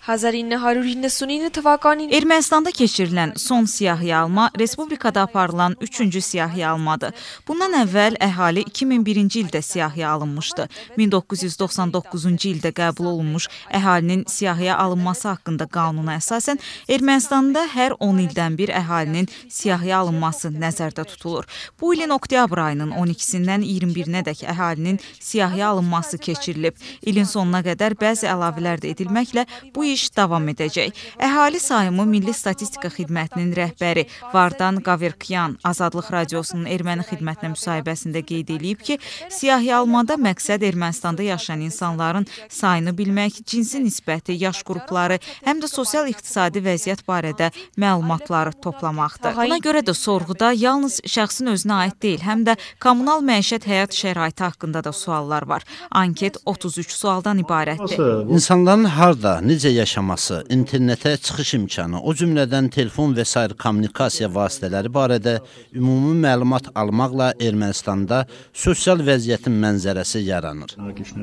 1999 թվականին Ermənistanda keçirilən son siyahıyalma Respublikada aparılan 3-cü siyahıyalmadır. Bundan əvvəl əhali 2001-ci ildə siyahıya alınmışdı. 1999-cu ildə qəbul olunmuş əhalinin siyahıya alınması haqqında qanuna əsasən Ermənistanda hər 10 ildən bir əhalinin siyahıya alınması nəzərdə tutulur. Bu ilin oktyabr ayının 12-dən 21-nədək əhalinin siyahıya alınması keçirilib. İlin sonuna qədər bəzi əlavələr də edilməklə bu iş davam edəcək. Əhali sayımı Milli Statistika Xidmətinin rəhbəri Vardan Qaverkyan Azadlıq Radiosunun erməni xidmətinə müsahibəsində qeyd edib ki, siyahıyalmada məqsəd Ermənistanda yaşayan insanların sayını bilmək, cinsi nisbəti, yaş qrupları, həm də sosial-iqtisadi vəziyyət barədə məlumatları toplamaqdır. Buna görə də sorğuda yalnız şəxsin özünə aid deyil, həm də kommunal məişət həyat şəraiti haqqında da suallar var. Anket 33 sualdan ibarətdir. İnsanların harda, necə yaşaması, internetə çıxış imkanı, o cümlədən telefon və sair kommunikasiya vasitələri barədə ümumi məlumat almaqla Ermənistanda sosial vəziyyətin mənzərəsi yaranır.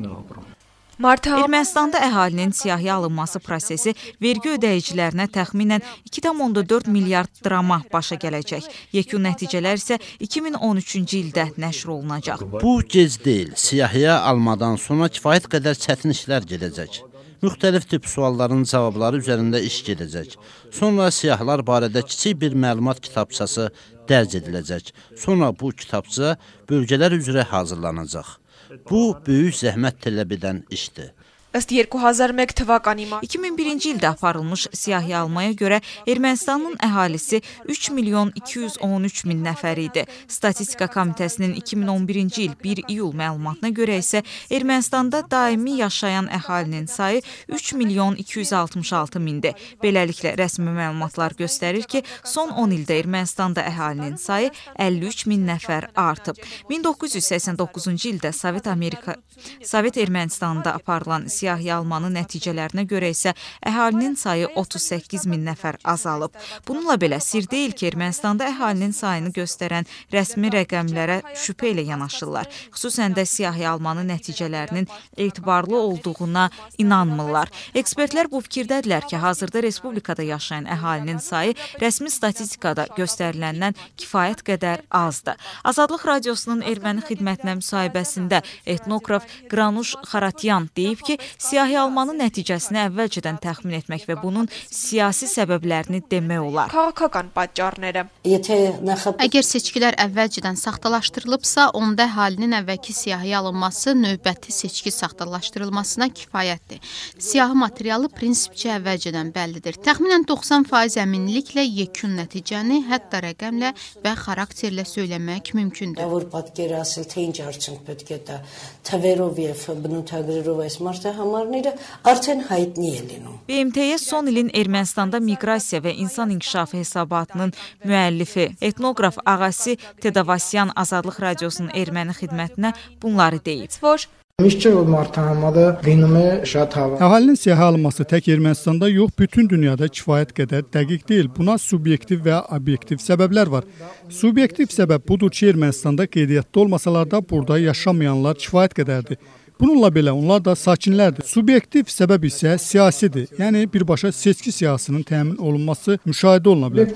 Ermənistanda əhalinin siyahıya alınması prosesi vergi ödəyicilərinə təxminən 2,4 milyard drama başa gələcək. Yekun nəticələr isə 2013-cü ildə nəşr olunacaq. Bu gec deyil, siyahıya almadan sonra kifayət qədər çətin işlər gedəcək. Müxtəlif tip sualların cavabları üzərində iş gedəcək. Sonra siyahılar barədə kiçik bir məlumat kitabçası dərc ediləcək. Sonra bu kitabça bölgələr üzrə hazırlanacaq. Bu, böyük zəhmət tələb edən işdir. Ըստ 2001 թվականի 2001-ci ildə aparılmış siyahıyalmaya görə Ermənistanın əhalisi 3 milyon 213 min nəfər idi. Statistika Komitəsinin 2011-ci il 1 iyul məlumatına görə isə Ermənistanda daimi yaşayan əhalinin sayı 3 milyon 266 mindir. Beləliklə, rəsmi məlumatlar göstərir ki, son 10 ildə Ermənistanda əhalinin sayı 53 min nəfər artıb. 1989-cu ildə Sovet Ermənistanında aparılan siyahıyalmanın nəticələrinə görə isə əhalinin sayı 38 min nəfər azalıb. Bununla belə sir deyil ki, Ermənistanda əhalinin sayını göstərən rəsmi rəqəmlərə şübhə ilə yanaşırlar. Xüsusən də siyahıyalmanın nəticələrinin etibarlı olduğuna inanmırlar. Ekspertlər bu fikirdədirlər ki, hazırda Respublikada yaşayan əhalinin sayı rəsmi statistikada göstəriləndən kifayət qədər azdır. Azadlıq Radiosunun erməni xidmətinə müsahibəsində etnograf Granuş Xaratyan deyib ki, siyahıyalmanın nəticəsini əvvəlcədən təxmin etmək və bunun siyasi səbəblərini demək olar. Քաղաքական պատճառները. Əgər seçkilər əvvəlcədən saxtalaşdırılıbsa, onda əhalinin əvvəlki siyahıya alınması növbəti seçki saxtalaşdırılmasına kifayətdir. Siyahı materialı prinsipcə əvvəlcədən bəllidir. Təxminən 90% əminliklə yekun nəticəni hətta rəqəmlə və xarakterlə söyləmək mümkündür. BMT-yə son ilin Ermənistanda miqrasiya və insan inkişafı hesabatının müəllifi, etnoqraf Ağasi Tedavasyan Azadlıq Radiosunun erməni xidmətinə bunları deyib. Əhalinin siyahı alınması tək Ermənistanda yox, bütün dünyada kifayət qədər dəqiq deyil. Buna subyektiv və obyektiv səbəblər var. Subyektiv səbəb budur ki, Ermənistanda qeydiyyatda olmasalar da burada yaşamayanlar kifayət qədərdir. Bununla belə onlar da sakinlərdir. Subyektiv səbəb isə siyasidir. Yəni birbaşa seçki siyasının təmin olunması müşahidə oluna bilər.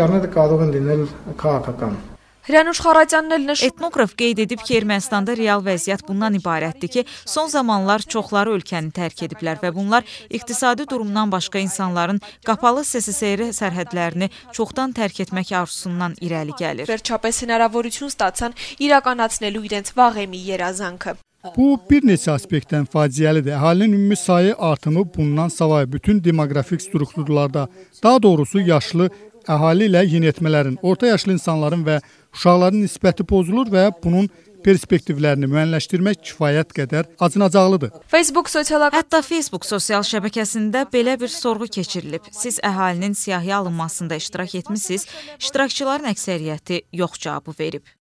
Հրանուշ Խարատյանն էլ նշում Etnoqraf qeyd edib ki, Ermənistanda real vəziyyət bundan ibarətdir ki, son zamanlar çoxları ölkəni tərk ediblər və bunlar iqtisadi durumdan başqa insanların qapalı SSR sərhədlərini çoxdan tərk etmək arzusundan irəli gəlir. վերջապես հնարավորություն ստացան իրականացնելու իրենց վաղեմի երազանքը. Bu bir neçə aspektdən faciəlidir. Əhalinin ümumi sayı artımı bundan savayı bütün demoqrafik strukturlarda, daha doğrusu yaşlı əhali ilə yeniyetmələrin, orta yaşlı insanların və uşaqların nisbəti pozulur və bunun perspektivlərini müəyyənləşdirmək kifayət qədər acınacaqlıdır. Hətta Facebook sosial şəbəkəsində belə bir sorğu keçirilib. Siz əhalinin siyahıya alınmasında iştirak etmisiniz? İştirakçıların əksəriyyəti yox cavabı verib.